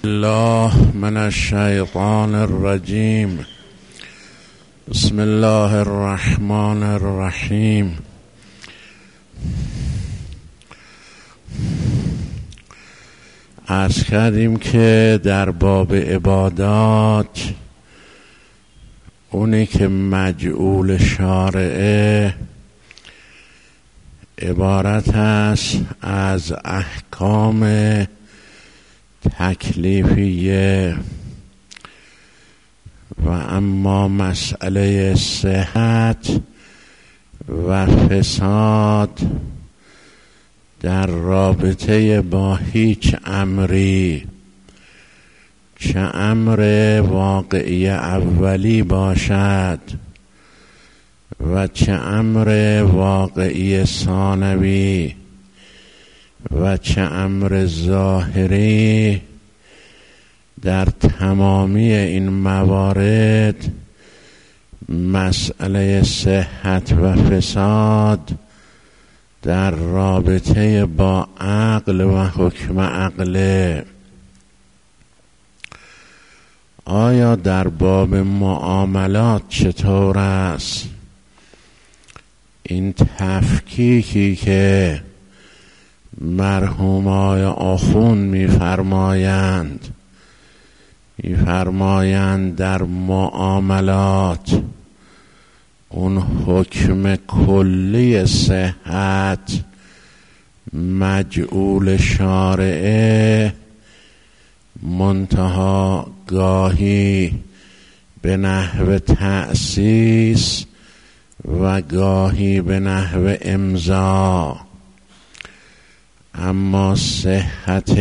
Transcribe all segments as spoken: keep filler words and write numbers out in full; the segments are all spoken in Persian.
الله من الشیطان الرجیم. بسم الله الرحمن الرحیم. عرض کردیم که در باب عبادات اونی که مجعول شارعه عبارت است از احکام تکلیفیه و اما مسئله صحت و فساد در رابطه با هیچ امری، چه امر واقعی اولی باشد و چه امر واقعی ثانوی و چه امر ظاهری، در تمامی این موارد مسئله صحت و فساد در رابطه با عقل و حکم عقله. آیا در باب معاملات چطور است؟ این تفکیکی که مرحومای آخوند می‌فرمایند می‌فرمایند در معاملات اون حکم کلی صحت مجعول شارعه، منتها گاهی به نحو تأسیس و گاهی به نحو امضا، اما صحت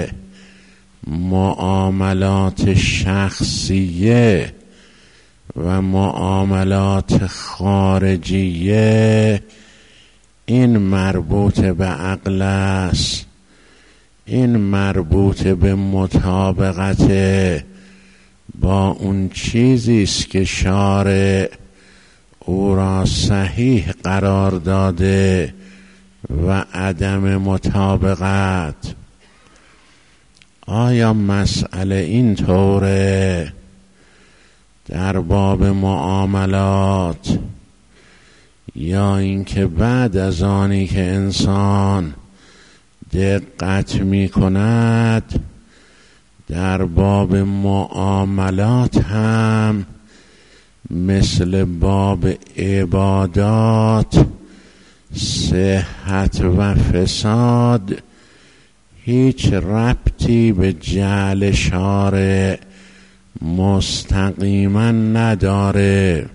معاملات شخصیه و معاملات خارجیه این مربوط به عقل است، این مربوط به مطابقت با اون چیزی است که شارع او را صحیح قرار داده و عدم مطابقت. آیا مسئله این طوره در باب معاملات، یا اینکه بعد از آنی که انسان دقت می کند در باب معاملات هم مثل باب عبادات صحت و فساد هیچ ربطی به جعل شارع مستقیما نداره؟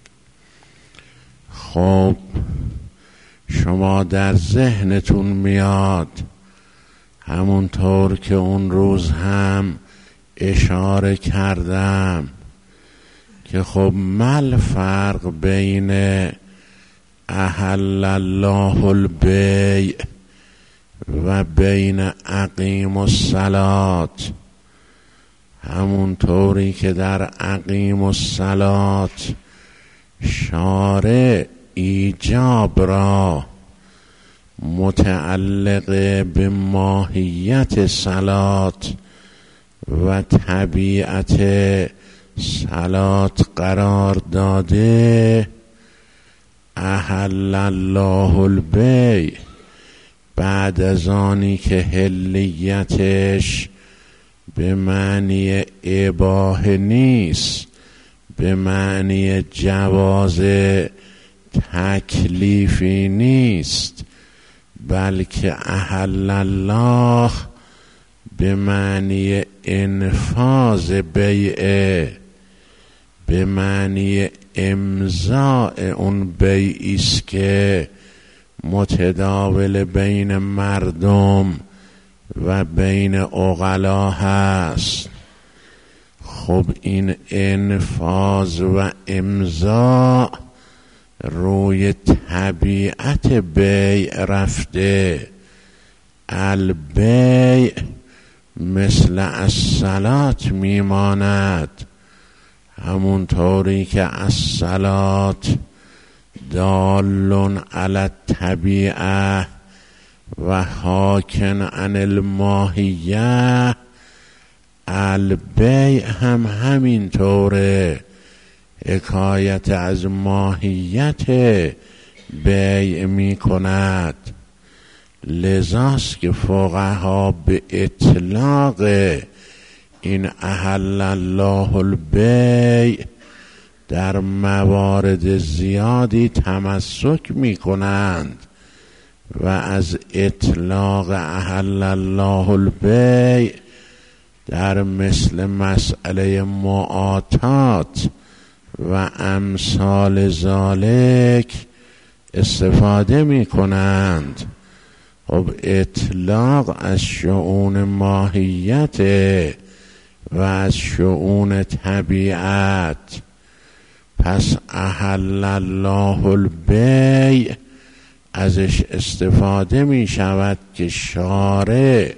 خب شما در ذهنتون میاد همونطور که اون روز هم اشاره کردم که خب مل فرق بین احل الله البیع و بین اقیم الصلات. همونطوری که در اقیم الصلات شارع ایجاب را متعلق به ماهیت صلات و طبیعت صلات قرار داده، احل الله البیع بعد از آنی که حلیتش به معنی اباحه نیست، به معنی جواز تکلیفی نیست، بلکه احل الله به معنی انفاذ بیعه، به معنی امضاء اون بیعی است که متداول بین مردم و بین عقلا هست. خب این انفاذ و امضاء روی طبیعت بیع رفته. البیع مثل الصلات میماند، همونطوری که الصلات دال علی الطبیعه و حاکن عن الماهیه، البیع هم همینطوره، حکایت از ماهیت بیع می کند. لذاست که فقها به اطلاق این احل الله البیع در موارد زیادی تمسک می کنند و از اطلاق احل الله البیع در مثل مسئله معاطات و امثال ذالک استفاده می کنند. خب اطلاق از شؤون ماهیت و از شؤون طبیعت. پس احل الله البیع ازش استفاده می شود که شارع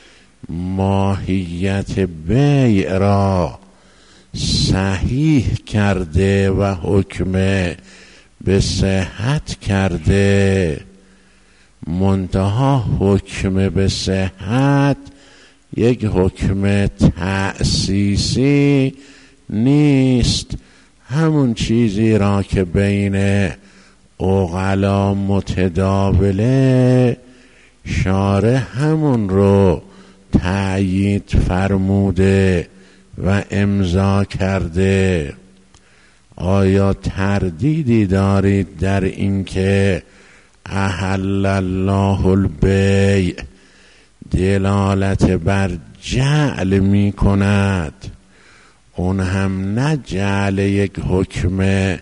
ماهیت بیع را صحیح کرده و حکم به صحت کرده. منتها حکم به صحت یک حکم تأسیسی نیست، همون چیزی را که بین عقلا متداوله شارع همون رو تأیید فرموده و امضا کرده. آیا تردیدی دارید در اینکه احل الله البیع دلالت بر جعل می کند؟ اون هم نه جعل یک حکم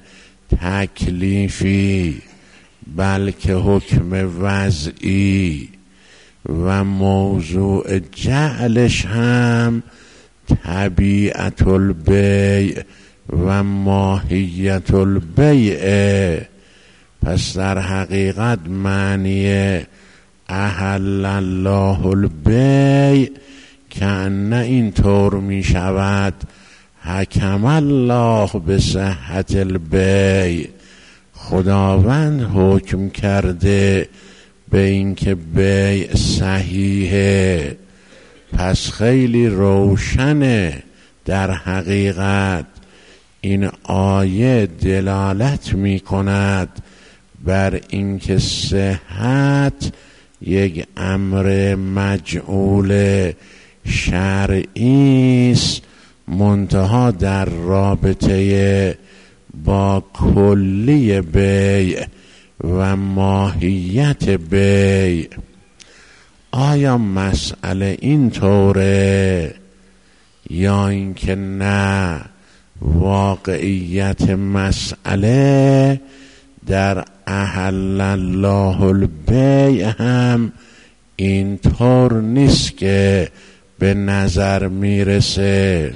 تکلیفی بلکه حکم وضعی، و موضوع جعلش هم طبیعت البیع و ماهیت البیع. پس در حقیقت معنی احل الله البیع که نه اینطور می شود حکم الله به صحت البیع، خداوند حکم کرده به اینکه بیع صحیحه. پس خیلی روشنه در حقیقت این آیه دلالت می کند بر اینکه صحت یک امر مجعول شرعی است، منتها در رابطه با کلی بیع و ماهیت بیع. آیا مسئله این طوره یا اینکه نه واقعیت مسئله در احل الله البیع هم این طور نیست که به نظر میرسه؟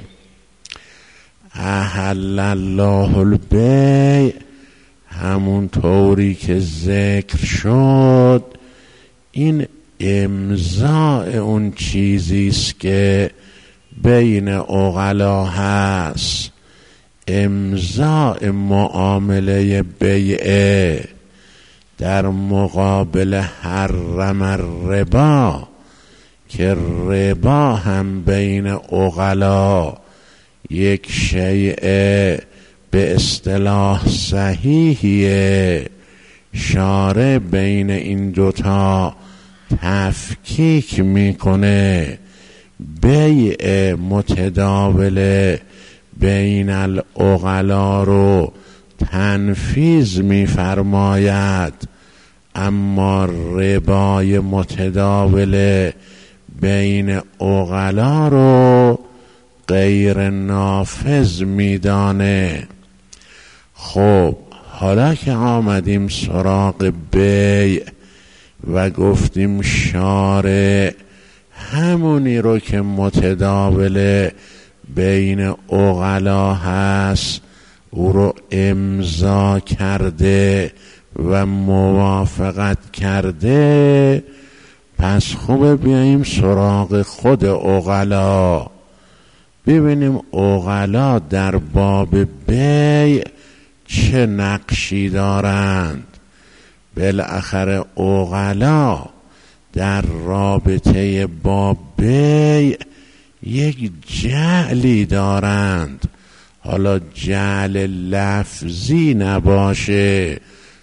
احل الله البیع همون طوری که ذکر شد این امضاء اون چیزی است که بین عقلا هست، امضاء معامله بیعه در مقابل حرم الربا، که ربا هم بین عقلا یک شیء به اصطلاح صحیحیه. شارع بین این دوتا تفکیک میکنه، بیع متداول بین العقلا رو تنفیذ میفرماید، اما ربای متداول بین عقلا رو غیر نافذ میدانه. خب حالا که آمدیم سراغ بیع و گفتیم شارع همونی رو که متداول بین عقلا هست او رو امضا کرده و موافقت کرده، پس خوبه بیاییم سراغ خود عقلا، ببینیم عقلا در باب بیع چه نقشی دارند. بالاخره عقلا در رابطه با بیع یک جعلی دارند، حالا جعل لفظی نباشه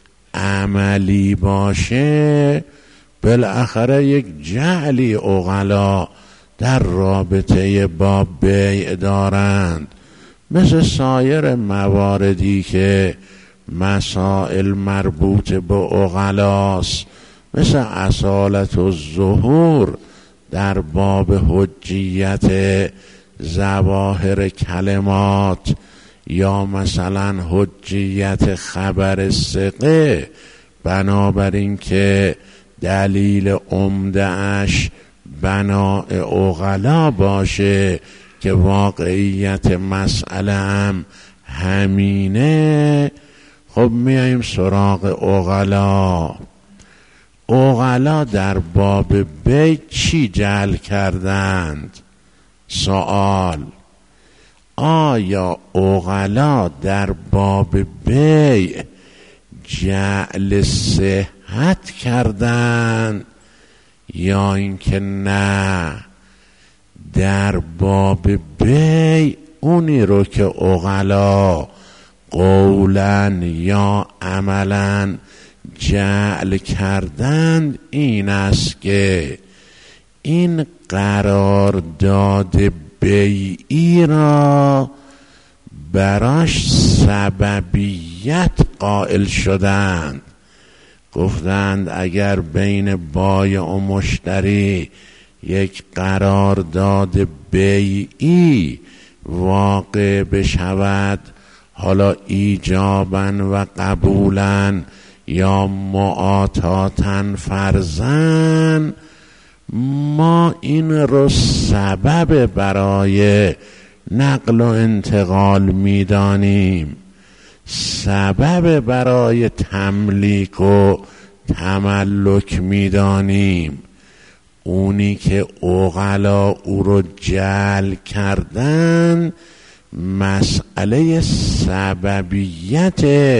عملی باشه، بالاخره یک جعلی عقلا در رابطه با بیع دارند، مثل سایر مواردی که مسائل مربوط به عقلاست، مثل اصالت و ظهور در باب حجیت ظواهر کلمات، یا مثلا حجیت خبر ثقه، بنابراین که دلیل عمده اش بناء عقلا باشه که واقعیت مسئله هم همینه. خب میاییم سراغ عقلا. عقلا در باب بیع چی جعل کردند؟ سوال: آیا عقلا در باب بیع جعل صحت کردند یا اینکه نه در باب بیع اونی رو که عقلا قولاً یا عملاً جعل کردند این است که این قرارداد بیعی را براش سببیت قائل شدند. گفتند اگر بین بایع و مشتری یک قرارداد بیعی واقع بشود، حالا ایجاباً و قبولاً یا معاطاتاً فرضاً، ما این رو سبب برای نقل و انتقال میدانیم، سبب برای تملیک و تملک میدانیم. اونی که عقلا او رو جعل کردن مسئله سببیت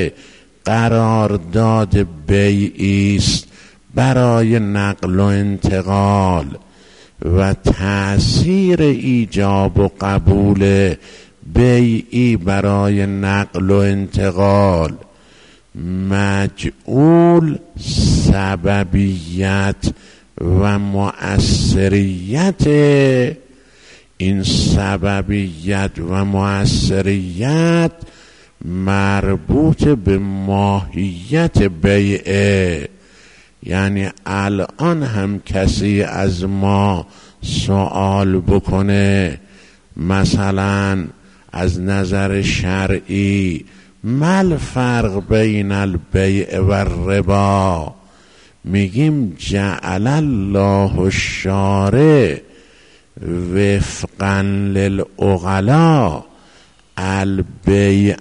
قرارداد بیعی است برای نقل و انتقال، و تأثیر ایجاب و قبول بیعی برای نقل و انتقال مجعول سببیت و مؤثریت. این سببیت و مؤثریت مربوط به ماهیت بیعه. یعنی الان هم کسی از ما سوال بکنه مثلا از نظر شرعی مال فرق بین البیع و الربا، میگیم جعل الله الشارع وفقا للعقلا البیع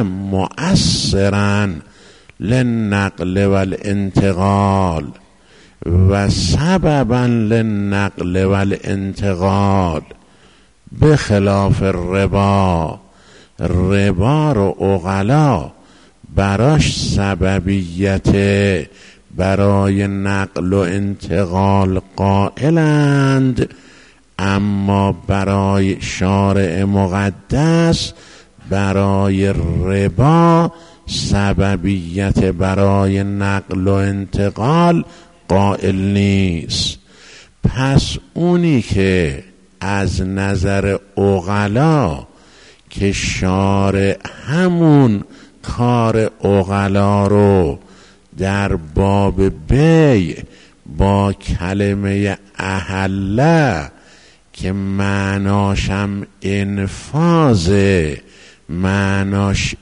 مؤثرا للنقل والانتقال و سببا للنقل والانتقال، بخلاف الربا. ربا رو عقلا براش سببیت برای نقل و انتقال قائلند، اما برای شارع مقدس برای ربا سببیت برای نقل و انتقال قائل نیست. پس اونی که از نظر عقلا که شارع همون کار عقلا رو در باب بیع با کلمه احله که معناشم انفاذه، معناش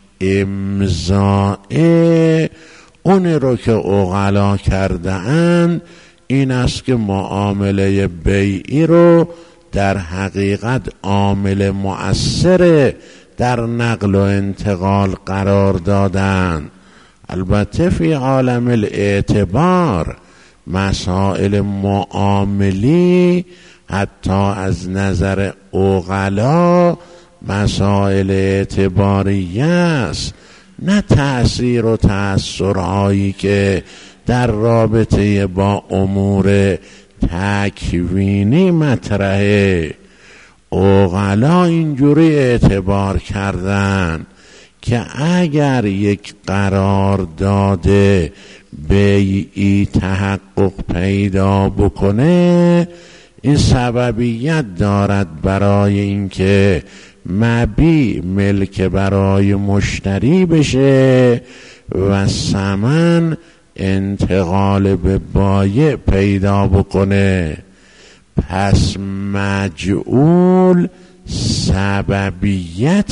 امضاء، اون رو که عقلا کرده اند این است که معامله بیعی رو در حقیقت عامل مؤثر در نقل و انتقال قرار دادن. البته فی عالم الاعتبار مسائل معاملی حتی از نظر عقلا مسائل اعتباریه است، نه تأثیر و تأثرهایی که در رابطه با امور تکوینی مطرحه. عقلا اینجوری اعتبار کردن که اگر یک قرار داده بیعی تحقق پیدا بکنه، این سببیت دارد برای اینکه مبیع ملک برای مشتری بشه و ثمن انتقال به بایع پیدا بکنه. پس مجعول سببیت،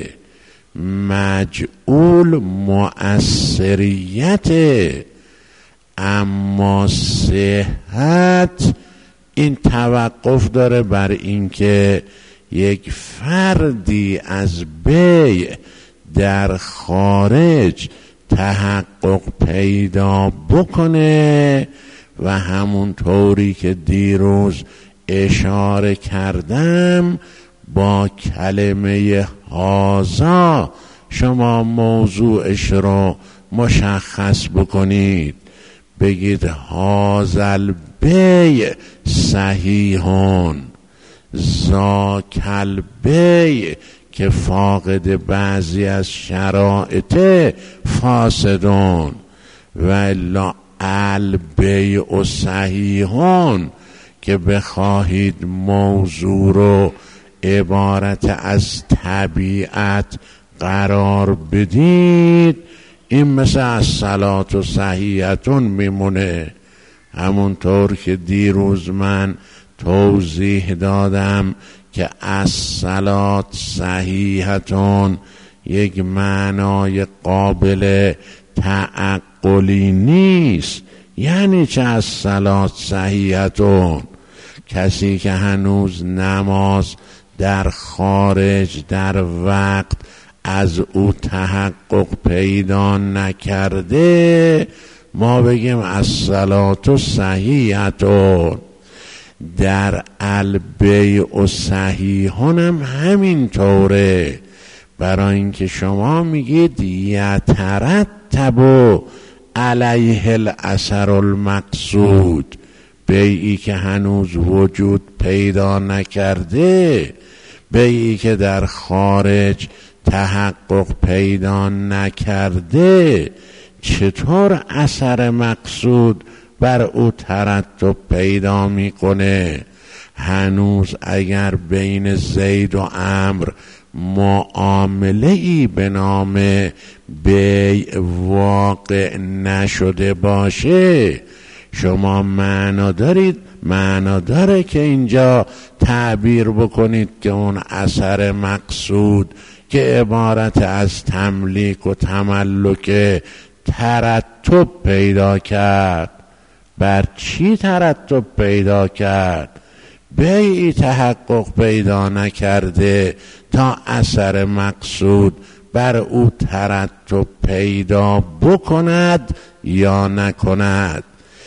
مجعول مؤثریت، اما صحت این توقف داره بر اینکه یک فردی از بیع در خارج تحقق پیدا بکنه و همون طوری که دیروز اشاره کردم با کلمه هازا شما موضوعش رو مشخص بکنید. بگید هازل بیع صحیحون، ذاکل بیع که فاقد بعضی از شرایط فاسدون، و الا البیع صحیحون که بخواهید موضوع رو عبارت از طبیعت قرار بدید، این مثل الصلاة صحیحتون میمونه. همونطور که دیروز من توضیح دادم که الصلاة صحیحتون یک معنای قابل تعقلی نیست. یعنی چه الصلاة صحیحتون؟ کسی که هنوز نماز در خارج در وقت از او تحقق پیدا نکرده، ما بگیم الصلاة صحیحتون. در البیع صحیحون هم همین طوره، برای اینکه شما میگید یترتب علیه الاثر المقصود، بیعی که هنوز وجود پیدا نکرده، بیعی که در خارج تحقق پیدا نکرده، چطور اثر مقصود بر او ترتب پیدا میکنه؟ هنوز اگر بین زید و عمرو معامله ای به نام بیع واقع نشده باشه، شما معنا دارید، معنا داره که اینجا تعبیر بکنید که اون اثر مقصود که عبارت از تملیک و تملک ترتب پیدا کرد. بر چی ترتب پیدا کرد؟ بیعی تحقق پیدا نکرده تا اثر مقصود بر او ترتب پیدا بکند یا نکند.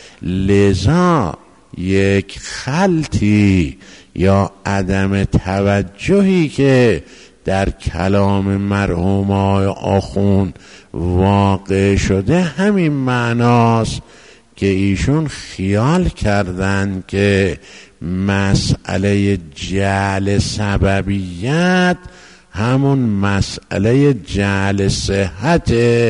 لذا یک خلطی یا عدم توجهی که در کلام مرحوم آقای آخوند واقع شده همین معناست که ایشون خیال کردن که مسئله جعل سببیت همون مسئله جعل صحت.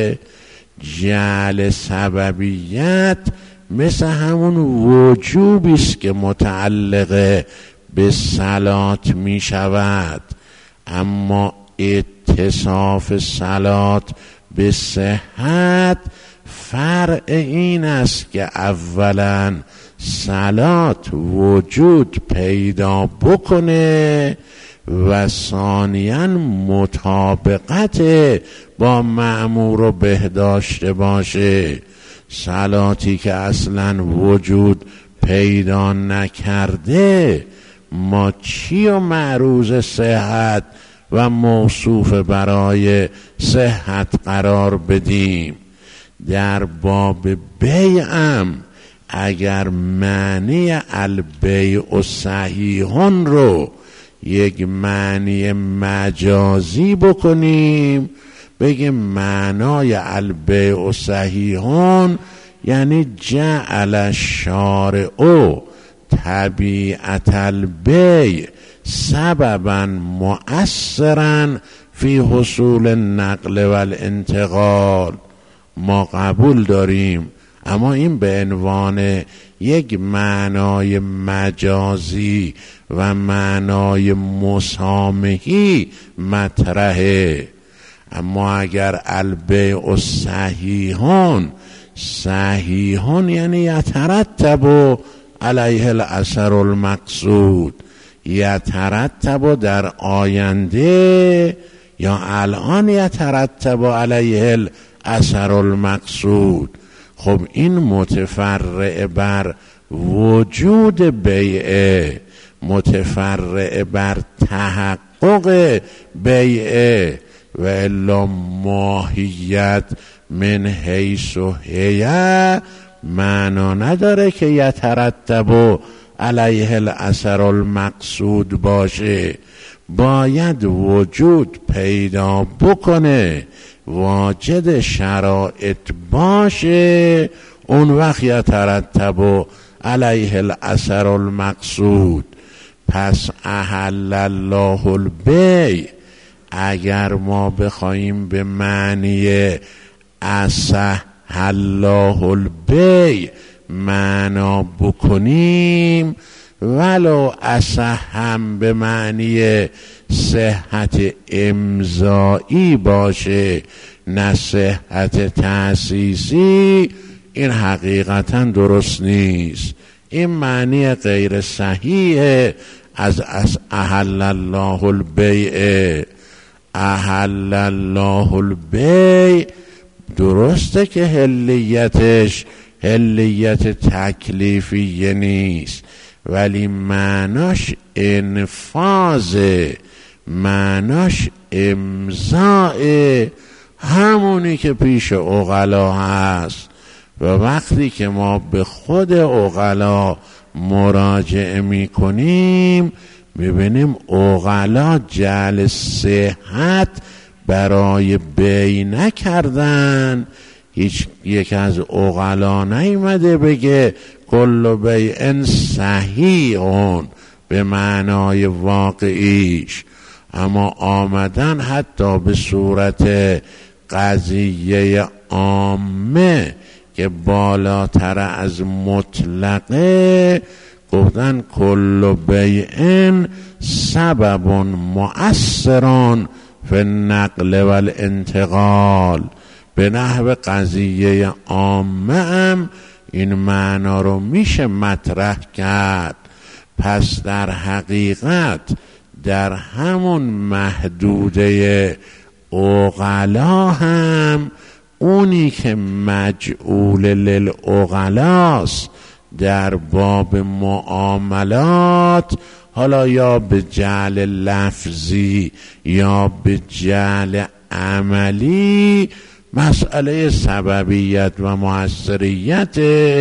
جعل سببیت مثل همون وجوبیست که متعلق به صلات می شود، اما اتصاف صلات به صحت فرع این است که اولا صلات وجود پیدا بکنه و ثانیاً مطابقت با مأمور و به داشته باشه. صلاتی که اصلاً وجود پیدا نکرده، ما چی و معروض صحت و موصوف برای صحت قرار بدیم؟ در باب بیعم اگر معنی البیع صحیحون رو یک معنی مجازی بکنیم، بگیم معنای البیع صحیحون یعنی جعل الشارع طبیعت البیع سببا مؤثرا فی حصول النقل و الانتقال. ما قبول داریم، اما این به عنوان یک معنای مجازی و معنای مسامحی مطرحه. اما اگر البیع صحیحون، صحیحون یعنی یترتب علیه الاثر المقصود، یترتب در آینده یا الان یترتب علیه الاثر المقصود. خب این متفرع بر وجود بیعه، متفرع بر تحقق بیعه، و الا ماهیت من حیث و هیه معنا نداره که یترتب علیه الاثر المقصود باشه. باید وجود پیدا بکنه، واجد شرایط باشه، اون وقت یترتب علیه الاثر المقصود. پس احل الله البیع، اگر ما بخوایم به معنی اصح الله البیع معنا بکنیم، ولو اصح هم به معنی صحت امضایی باشه نه صحت تأسیسی، این حقیقتا درست نیست. این معنی غیر صحیح از احل الله البیع. احل الله البیع درسته که حلیتش حلیت تکلیفیه نیست، ولی معناش انفاذه، معناش امضاء، همونی که پیش عقلا هست. و وقتی که ما به خود عقلا مراجعه می کنیم میبینیم عقلا جعل صحت برای بیع نکردن. هیچ یک از عقلا نیامده بگه کل بیع صحیحون به معنای واقعیش، اما آمدن حتی به صورت قضیه عامه که بالاتر از مطلقه، گفتن کل بیع سبب مؤثران فی النقل و الانتقال. به نحو قضیه عامه هم این معنا رو میشه مطرح کرد. پس در حقیقت در همون محدوده عقلا هم اونی که مجعول للعقلاست در باب معاملات، حالا یا به جعل لفظی یا به جعل عملی، مسئله سببیت و مؤثریت،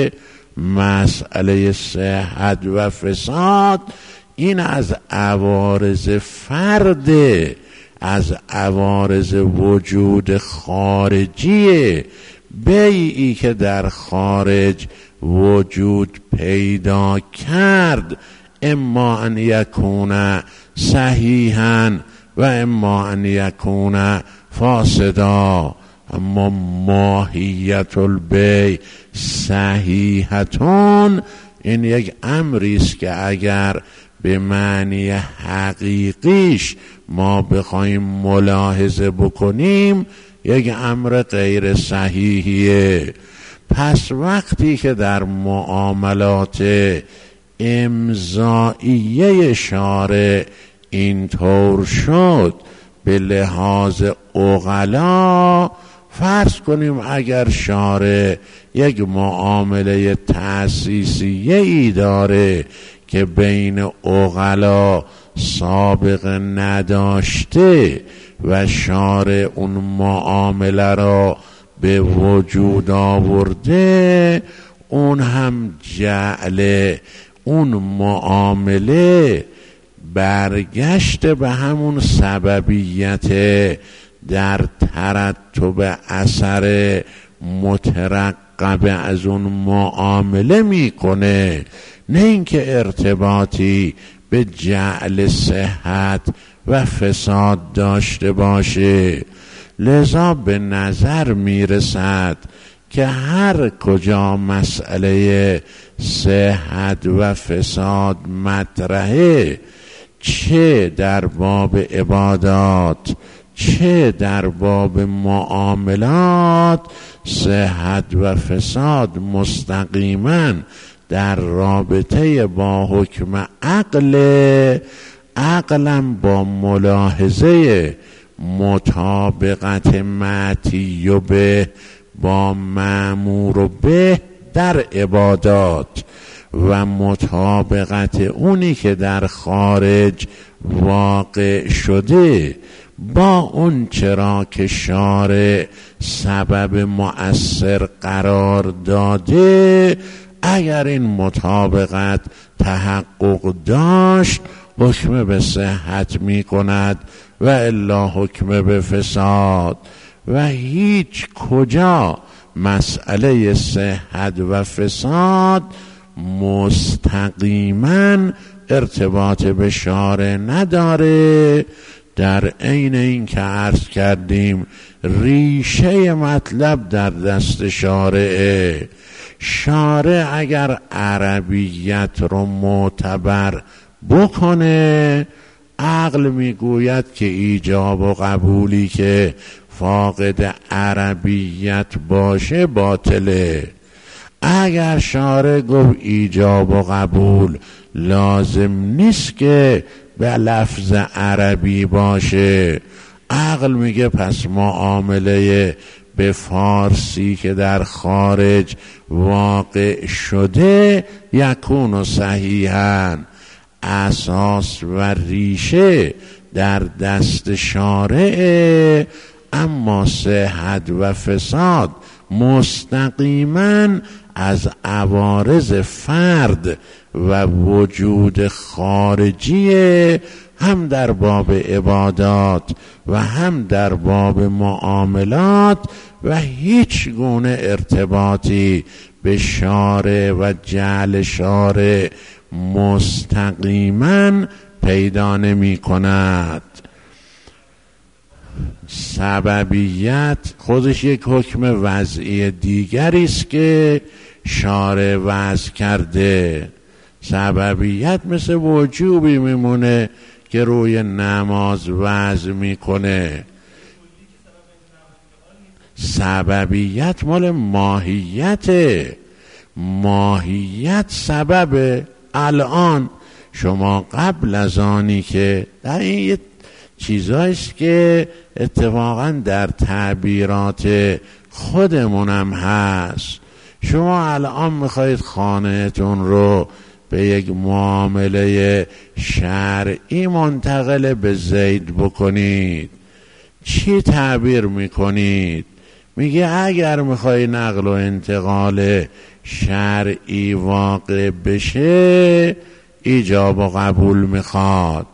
مسئله صحت و فساد، این از عوارض فرده، از عوارض وجود خارجیه. بیعی که در خارج وجود پیدا کرد اما ان یکون صحیحا و اما ان یکون فاسدا، اما ماهیت البیع صحیحتون، این یک امری است که اگر به معنی حقیقیش ما بخوایم ملاحظه بکنیم یک امر غیر صحیحیه. پس وقتی که در معاملات امضائیه شارع اینطور شد به لحاظ عقلا، فرض کنیم اگر شارع یک معامله تأسیسیه ای داره که بین عقلا سابق نداشته و شارع اون معامله را به وجود آورده، اون هم جعل اون معامله برگشت به همون سببیت در ترتب اثر مترقب از اون معامله میکنه، نه اینکه ارتباطی به جعل صحت و فساد داشته باشه. لذا به نظر میرسد که هر کجا مسئله صحت و فساد مطرحه، چه در باب عبادات چه در باب معاملات، صحت و فساد مستقیما در رابطه با حکم عقل، عقلم با ملاحظه مطابقت معتی و به با مأمور و به در عبادات و مطابقت اونی که در خارج واقع شده با اون چرا که شارع سبب مؤثر قرار داده، اگر این مطابقت تحقق داشت حکم به صحت می کند و الا حکم به فساد. و هیچ کجا مسئله صحت و فساد مستقیما ارتباط به شارع نداره. در عین این که عرض کردیم ریشه مطلب در دست شارعه. شارع اگر عربیت رو معتبر بکنه، عقل میگوید که ایجاب و قبولی که فاقد عربیت باشه باطله. اگر شارع گفت ایجاب و قبول لازم نیست که به لفظ عربی باشه، عقل میگه پس معامله به فارسی که در خارج واقع شده یکون و صحیحاً، اساس و ریشه در دست شارعه، اما صحت و فساد مستقیما از عوارض فرد و وجود خارجی، هم در باب عبادات و هم در باب معاملات، و هیچ گونه ارتباطی به شارع و جعل شارع مستقیما پیدا نمی کند. سببیت خودش یک حکم وضعی دیگری است که شارع وضع کرده. سببیت مثل وجوبی میمونه که روی نماز وضع میکنه. سببیت مال ماهیته، ماهیت سبب. الان شما قبل از آنی که در این یه چیزاییست که اتفاقا در تعبیرات خودمونم هست، شما الان میخواید خانهتون رو به یک معامله شرعی منتقل به زید بکنید، چی تعبیر میکنید؟ میگه اگر میخوای نقل و انتقال شرعی واقع بشه ایجاب و قبول میخواد.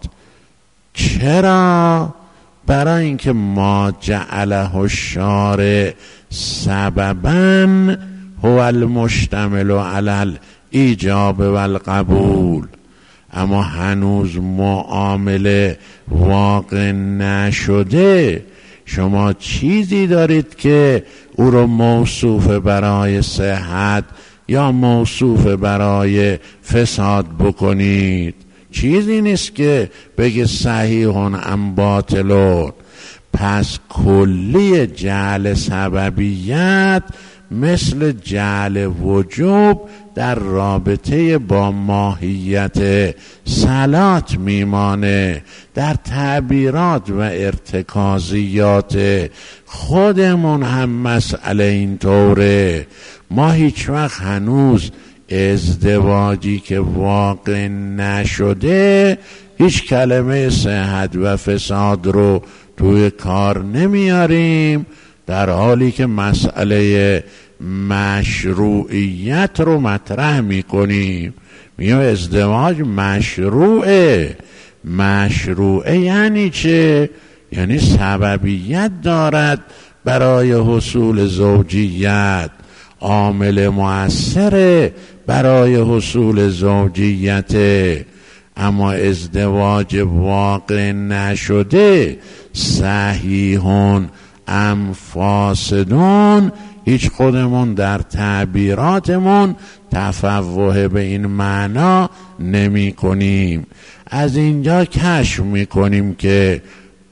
چرا؟ برای اینکه ما جعله الشارع سببا هو المشتمل علی ایجاب و القبول. اما هنوز معامله واقع نشده. شما چیزی دارید که او رو موصوف برای صحت یا موصوف برای فساد بکنید. چیزی نیست که بگه صحیحون ام باطلون. پس کلی جعل سببیت مثل جعل وجوب در رابطه با ماهیت صلات میمانه. در تعبیرات و ارتکازیات خودمون هم مسئله این طوره. ما هیچ وقت هنوز ازدواجی که واقع نشده هیچ کلمه صحت و فساد رو توی کار نمیاریم، در حالی که مسئله مشروعیت رو مطرح میکنیم. میگم ازدواج مشروعه. مشروعه یعنی چه؟ یعنی سببیت دارد برای حصول زوجیت، عامل مؤثره برای حصول زوجیت. اما ازدواج واقع نشده صحیحون ام فاسدون، هیچ خودمون در تعبیراتمون تفوه به این معنا نمی کنیم. از اینجا کشف می کنیم که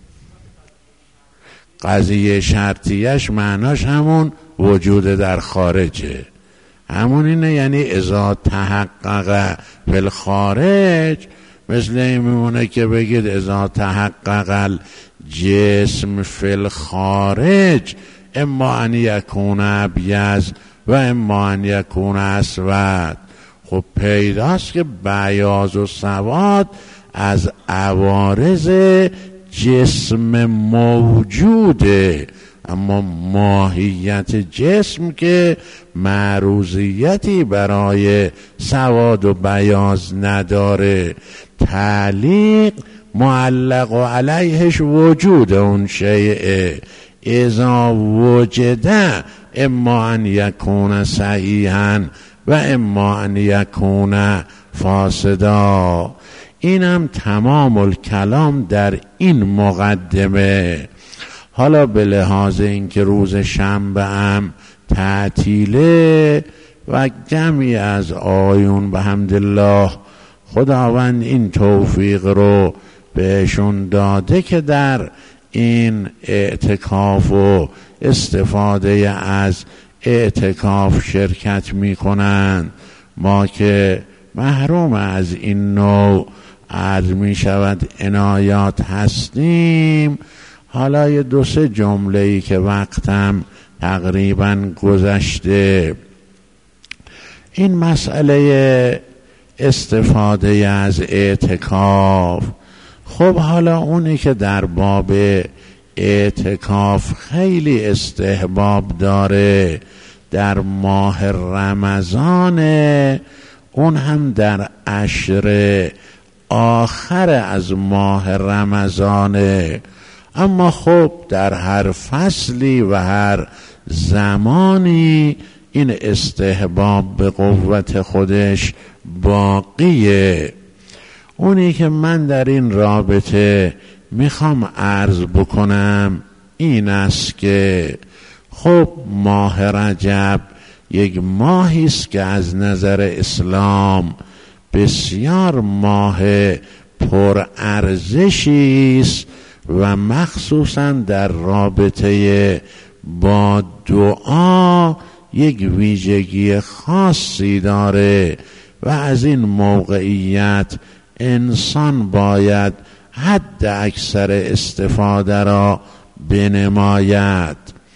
قضیه شرطیش معناش همون وجود در خارجه، همون اینه، یعنی اذا تحقق فی الخارج، مثل این میمونه که بگید اذا تحقق الجسم فی الخارج اما ان یکون ابیض و اما ان یکون اسود. خب پیداست که بیاض و سواد از عوارض جسم موجوده، اما ماهیت جسم که معروضیتی برای سواد و بیاض نداره. تعلیق معلق علیهش وجود اون شیء اذا وجده اما ان یکون صحیحا و اما ان یکون فاسدا. اینم تمام الکلام در این مقدمه. حالا به لحاظ اینکه روز شنبه هم تعطیله و جمعی از آیون به حمدالله خداوند این توفیق رو بهشون داده که در این اعتکاف و استفاده از اعتکاف شرکت میکنند، ما که محروم از این نوع عرض می شود عنایات هستیم. حالا یه دو سه جمله‌ای که وقتم تقریبا گذشته، این مسئله استفاده از اعتکاف. خب حالا اونی که در باب اعتکاف خیلی استحباب داره در ماه رمضان، اون هم در عشر آخر از ماه رمضانه. اما خب در هر فصلی و هر زمانی این استحباب به قوت خودش باقیه. اونی که من در این رابطه میخوام عرض بکنم این است که خب ماه رجب یک ماهی است که از نظر اسلام بسیار ماه پر ارزشی است و مخصوصا در رابطه با دعا یک ویژگی خاصی داره و از این موقعیت انسان باید حد اکثر استفاده را بنماید.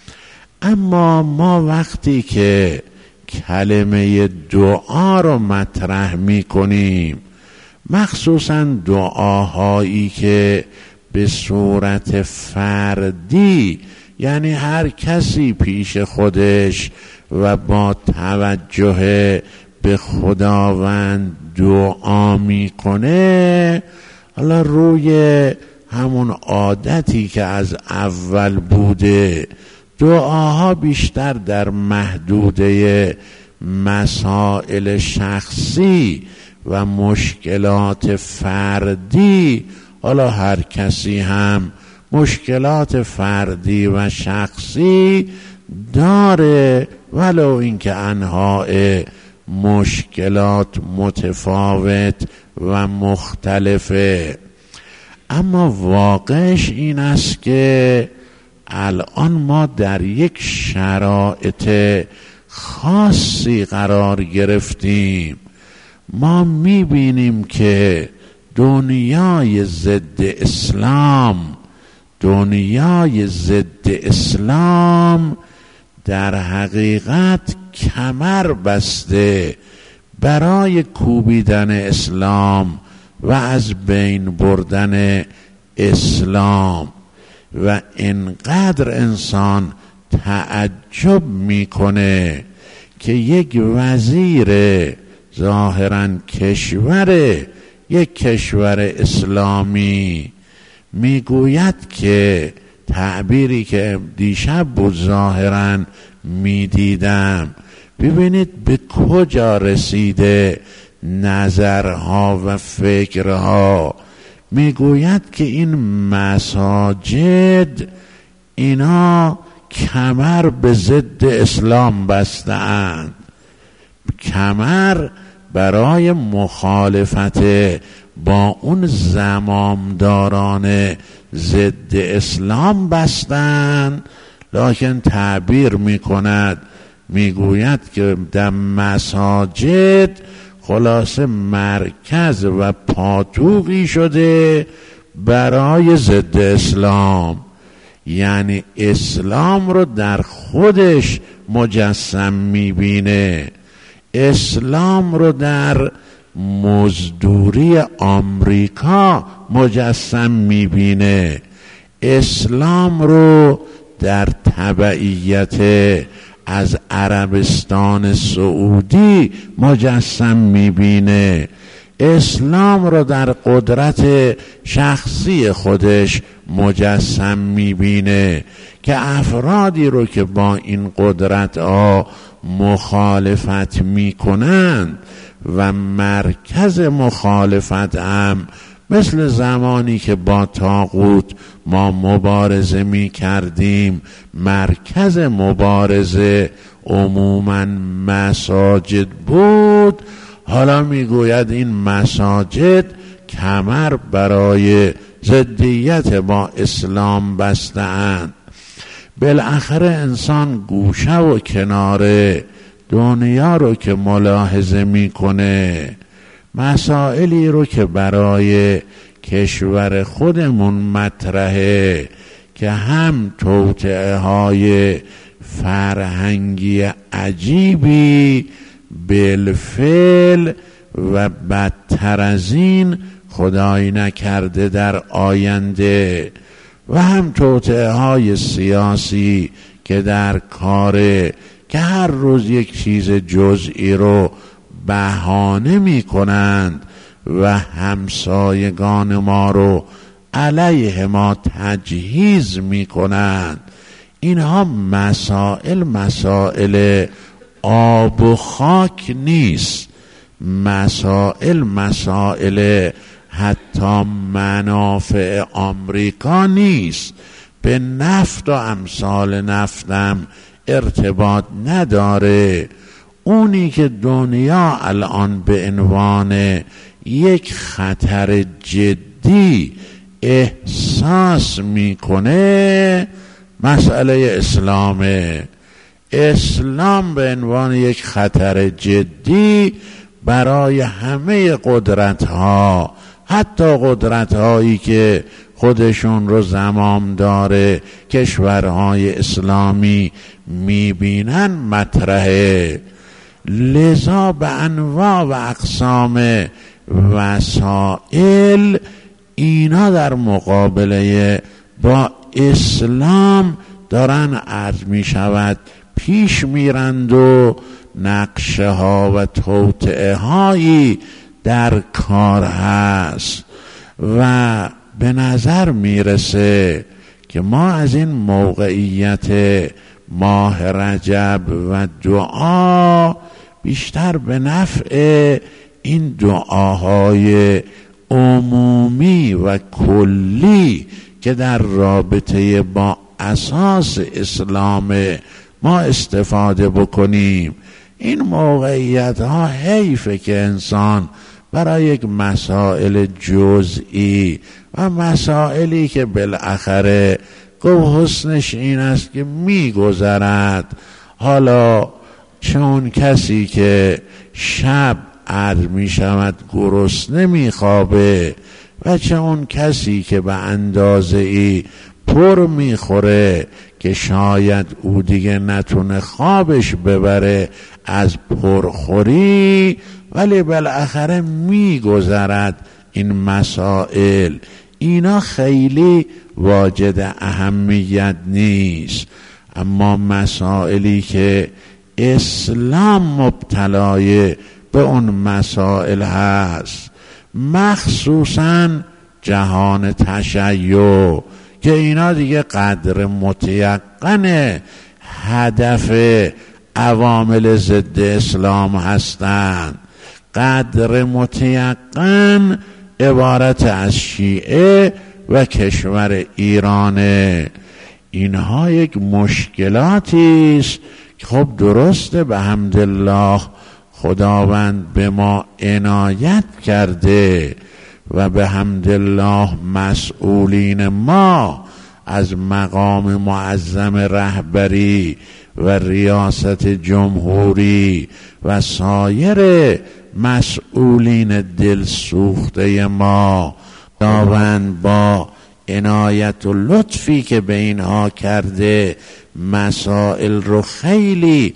اما ما وقتی که کلمه دعا رو مطرح می کنیم، مخصوصا دعاهایی که به صورت فردی، یعنی هر کسی پیش خودش و با توجه به خداوند دعا میکنه، حالا روی همون عادتی که از اول بوده، دعاها بیشتر در محدوده مسائل شخصی و مشکلات فردی. حالا هر کسی هم مشکلات فردی و شخصی داره، ولو اینکه انواع مشکلات متفاوت و مختلفه. اما واقعش این است که الان ما در یک شرایط خاصی قرار گرفتیم. ما میبینیم که دنیای ضد اسلام دنیای ضد اسلام در حقیقت کمر بسته برای کوبیدن اسلام و از بین بردن اسلام و اینقدر انسان تعجب میکنه که یک وزیر ظاهراً کشور یک کشور اسلامی میگوید که تعبیری که دیشب بود ظاهراً میدیدم، ببینید به کجا رسیده نظرها و فکرها، میگوید که این مساجد اینا کمر به ضد اسلام بستند، کمر برای مخالفت با اون زمامداران ضد اسلام بستند. لکن تعبیر میکند، میگوید که در مساجد خلاصه مرکز و پاتوقی شده برای ضد اسلام، یعنی اسلام رو در خودش مجسم میبینه، اسلام رو در مزدوری آمریکا مجسم میبینه، اسلام رو در تبعیت از عربستان سعودی مجسم میبینه، اسلام رو در قدرت شخصی خودش مجسم میبینه که افرادی رو که با این قدرت ها مخالفت میکنند و مرکز مخالفت هم مثل زمانی که با طاغوت ما مبارزه می کردیم، مرکز مبارزه عموماً مساجد بود، حالا میگوید این مساجد کمر برای ضدیت با اسلام بسته‌اند. بالاخره انسان گوشه و کناره دنیا رو که ملاحظه میکنه، مسائلی رو که برای کشور خودمون مطرحه که هم توطئه های فرهنگی عجیبی بالفعل و بدتر از این خدای نکرده در آینده، و هم توطئه های سیاسی که در کاره که هر روز یک چیز جزئی رو بهانه می کنند و همسایگان ما رو علیه ما تجهیز می کنند. اینها مسائل مسائل آب و خاک نیست، مسائل مسائل حتی منافع آمریکا نیست، به نفت و امثال نفتم ارتباط نداره. اونی که دنیا الان به عنوان یک خطر جدی احساس میکنه مسئله اسلامه. اسلام به عنوان یک خطر جدی برای همه قدرت ها، حتی قدرت هایی که خودشون رو زمامدار کشورهای اسلامی میبینن مطرحه. لذا به انواع و اقسام وسائل اینا در مقابله با اسلام دارن عرض می شود پیش میرند و نقشه ها و توطئه هایی در کار هست و به نظر میرسه که ما از این موقعیت ماه رجب و دعا بیشتر به نفع این دعاهای عمومی و کلی که در رابطه با اساس اسلام ما استفاده بکنیم. این موقعیت ها حیفه که انسان برای یک مسائل جزئی و مسائلی که بالاخره گفت حسنش این است که میگذرد، حالا چون کسی که شب عرض می شود گرسنه می خوابه و چه اون کسی که به اندازه ای پر می خوره که شاید او دیگه نتونه خوابش ببره از پرخوری، ولی بالاخره می گذرد این مسائل. اینا خیلی واجد اهمیت نیست، اما مسائلی که اسلام مبتلای به اون مسائل هست، مخصوصاً جهان تشیع که اینا دیگه قدر متیقن هدف عوامل ضد اسلام هستند. قدر متیقن عبارت از شیعه و کشور ایرانه. اینها یک مشکلاتی است که خب درسته به حمدالله خداوند به ما عنایت کرده و به حمدالله مسئولین ما از مقام معظم رهبری و ریاست جمهوری و سایر مسئولین دل سوخته ما، خداوند با عنایت و لطفی که به اینها کرده مسائل رو خیلی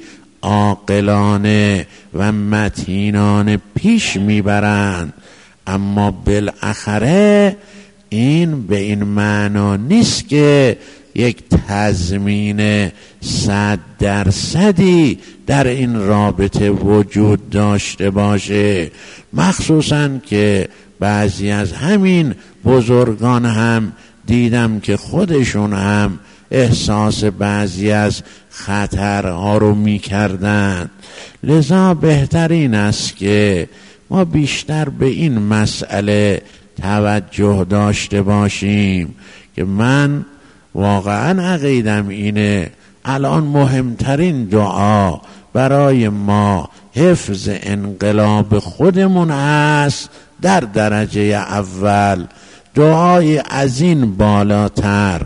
عاقلانه و متینانه پیش میبرند. اما بالاخره این به این معنا نیست که یک تضمین صد درصدی در این رابطه وجود داشته باشه، مخصوصاً که بعضی از همین بزرگان هم دیدم که خودشون هم احساس بعضی از خطرها رو می کردن. لذا بهترین است که ما بیشتر به این مسئله توجه داشته باشیم که من واقعا عقیدم اینه الان مهمترین دعا برای ما حفظ انقلاب خودمون هست. در درجه اول دعای از این بالاتر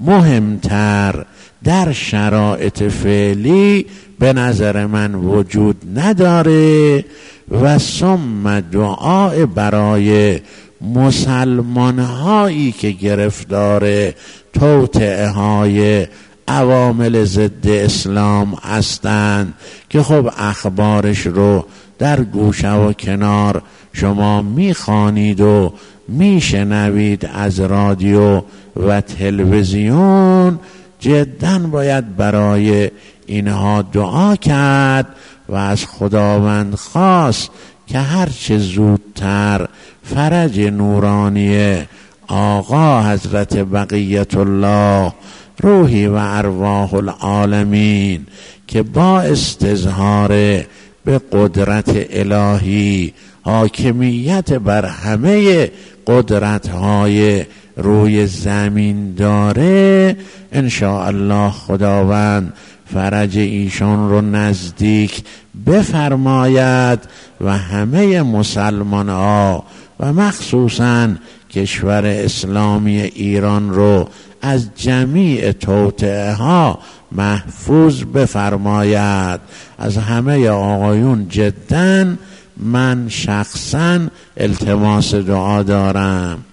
مهمتر در شرایط فعلی به نظر من وجود نداره. و ثم دعای برای مسلمان هایی که گرفتار توطئه های عوامل ضد اسلام هستند که خب اخبارش رو در گوشه و کنار شما میخوانید و میشنوید از رادیو و تلویزیون. جداً باید برای اینها دعا کرد و از خداوند خواست که هرچه زودتر فرج نورانی آقا حضرت بقیت الله روحی و ارواح العالمین که با استظهار به قدرت الهی حاکمیت بر همه قدرت‌های روی زمین داره، ان شاء الله خداوند فرج ایشان رو نزدیک بفرماید و همه مسلمان ها و مخصوصاً کشور اسلامی ایران رو از جمیع توطئه ها محفوظ بفرماید. از همه آقایون جداً من شخصاً التماس دعا دارم